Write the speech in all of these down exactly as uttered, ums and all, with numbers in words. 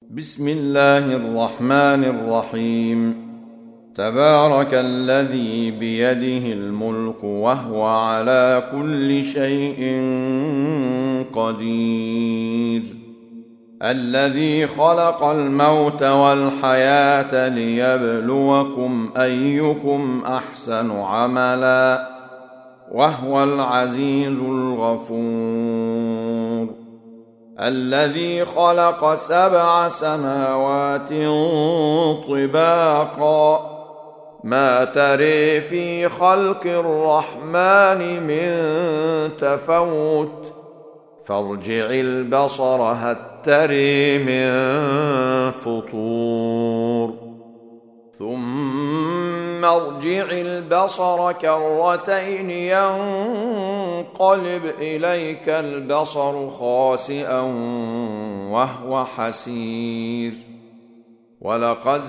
بسم الله الرحمن الرحيم. تبارك الذي بيده الملك وهو على كل شيء قدير. الذي خلق الموت والحياة ليبلوكم أيكم أحسن عملا وهو العزيز الغفور. الذي خلق سبع سماوات طباقا ما تري في خلق الرحمن من تفوت فارجع البصر هل تري من فطور ثم ارجع البصر كرتين ينقلب إليك البصر خاسئا وهو حسير. ولقد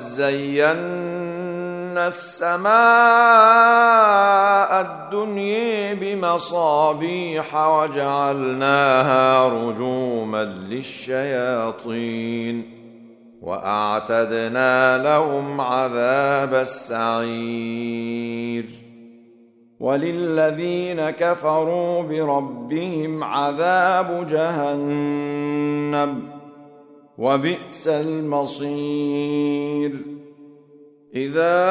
زينا السماء الدنيا بمصابيح وجعلناها رجوما للشياطين وأعتدنا لهم عذاب السعير. وللذين كفروا بربهم عذاب جهنم وبئس المصير. إذا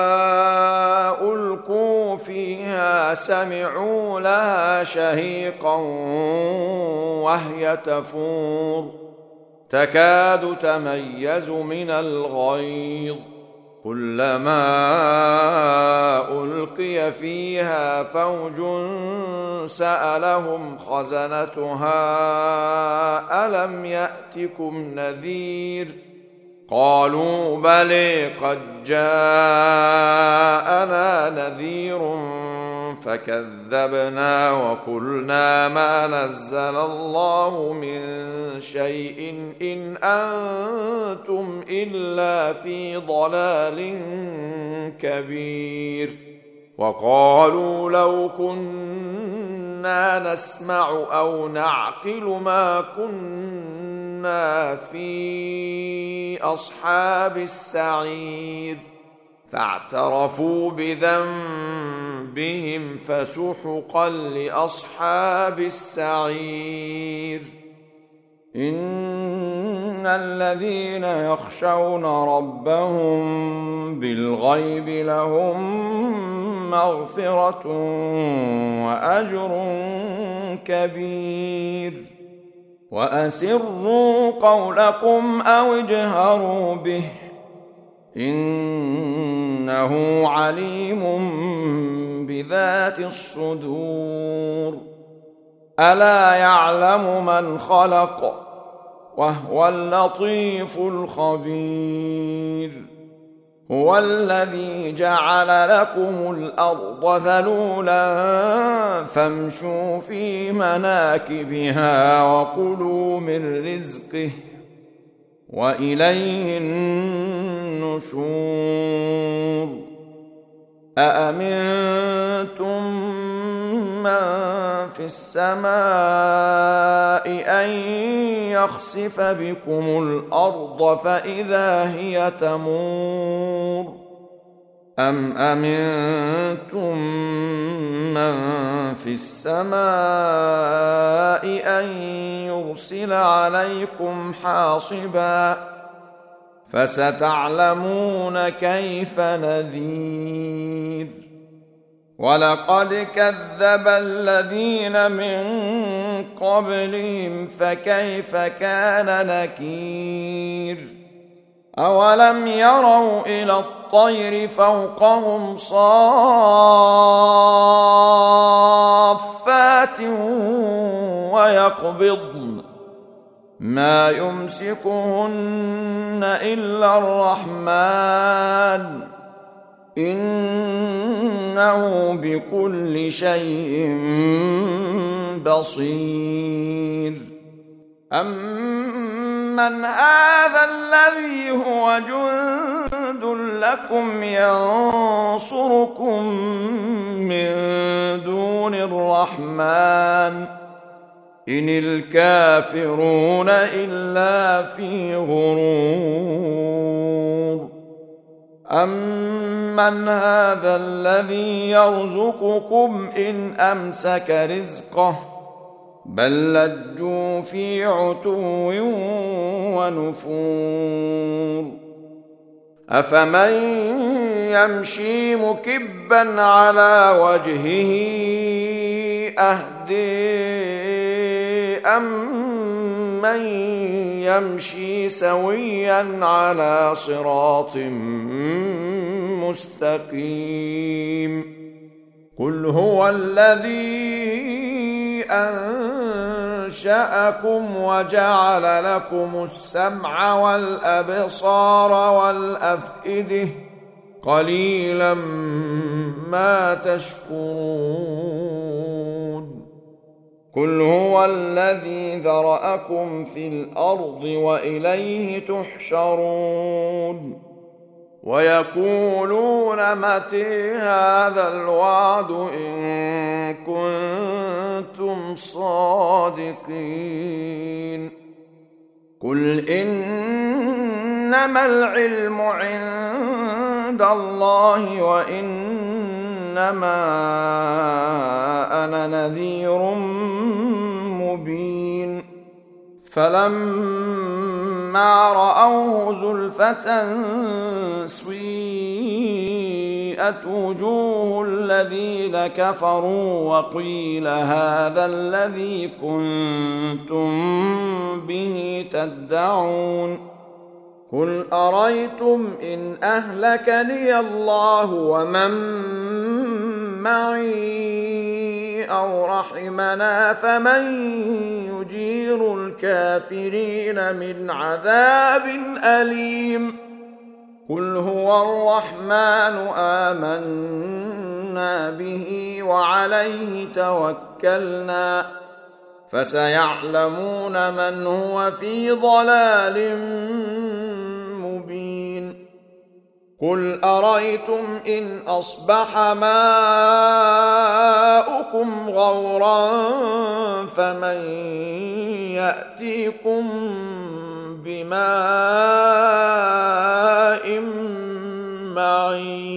ألقوا فيها سمعوا لها شهيقا وهي تفور تكاد تميز من الغيظ كلما ألقي فيها فوج سألهم خزنتها ألم يأتكم نذير قالوا بلى قد جاءنا نذير فكذبنا وقلنا ما نزل الله من شيء إن أنتم إلا في ضلال كبير. وقالوا لو كنا نسمع أو نعقل ما كنا في أصحاب السعير فاعترفوا بذنبهم فسحقا لأصحاب السعير. إن الذين يخشون ربهم بالغيب لهم مغفرة وأجر كبير. وأسروا قولكم أو اجهروا به إنه عليم بذات الصدور. ألا يعلم من خلق وهو اللطيف الخبير. هو الذي جعل لكم الأرض ذلولا فامشوا في مناكبها وكلوا من رزقه وإليه النشور. أأمنتم من في السماء أن يخسف بكم الأرض فإذا هي تمور أم أمنتم من في السماء أن يرسل عليكم حاصبا فستعلمون كيف نذير. ولقد كذب الذين من قبلهم فكيف كان نكير. أولم يروا إلى الطير فوقهم صافات ويقبضن ما يمسكهن إلا الرحمن إنه بكل شيء بصير. أمن هذا الذي هو جند لكم ينصركم من دون الرحمن إن الكافرون إلا في غرور. أمن هذا الذي يرزقكم إن أمسك رزقه بل لجوا في عتو ونفور. أفمن يمشي مكبا على وجهه أهدي أمن يمشي سويا على صراط مستقيم. قل هو الذي أنشأكم وجعل لكم السمع والأبصار والأفئدة قليلا ما تشكرون. قل هو الذي ذرأكم في الأرض وإليه تحشرون. ويقولون متى هذا الوعد إن كنتم صادقين. قل إنما العلم عند الله وإنما أنا نذير مبين. فلما رأوه زلفة سيئت وجوه الذين كفروا وقيل هذا الذي كنتم به تدعون. قل أريتم إن أهلكني الله ومن معي أو رحمنا فمن يجير الكافرين من عذاب أليم. قل هو الرحمن آمنا به وعليه توكلنا فسيعلمون من هو في ضلال مبين. قل أريتم إن أصبح ماؤكم غورا فمن يأتيكم بماء معين.